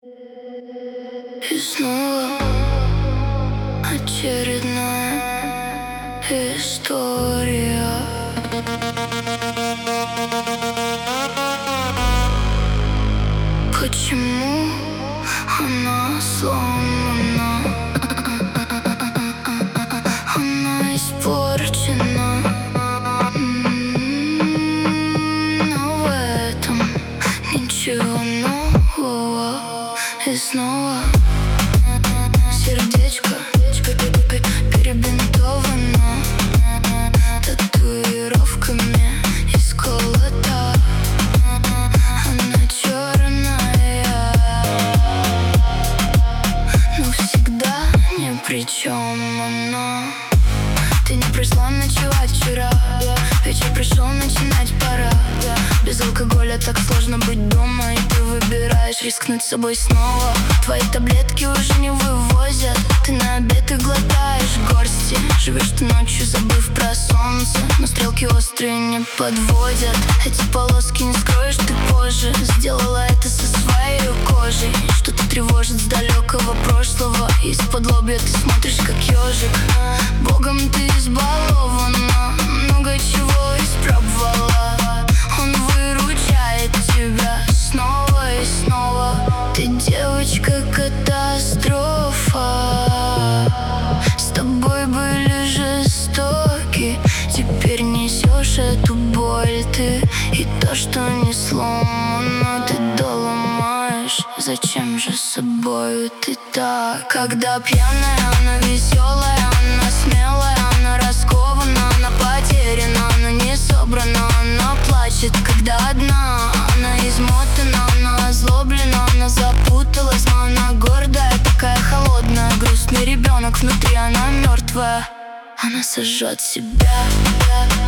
И снова очередная история. Почему она сломана? Она испорчена. Но в этом ничего нового. И снова сердечко перебинтовано татуировками исколота. Она черная, но всегда ни при чем она. Ты не пришла ночевать вчера, вечер пришел, начинать пора. Без алкоголя так сложно быть дома, и ты выбираешь рискнуть собой снова. Твои таблетки уже не вывозят, ты на обед их глотаешь горсти. Живешь ты ночью, забыв про солнце, но стрелки острые не подводят. Эти полоски не скроешь ты позже, сделала это со своей кожей. Что-то тревожит с далекого прошлого, из-под лобья ты смотришь как ежик. Богом ты избалована, много чего испробовала. Он выручает тебя снова и снова. Ты девочка-катастрофа, с тобой были жестоки. Теперь несешь эту боль ты, и то, что не сломано, ты доломаешь. Зачем же с собою ты так? Когда пьяная, она веселая, она смелая, она раскована, она потеряна, она не собрана, она плачет, когда одна. Она измотана, она озлоблена, она запуталась, но она гордая, такая холодная. Грустный ребенок внутри, она мертвая, она сожжет себя.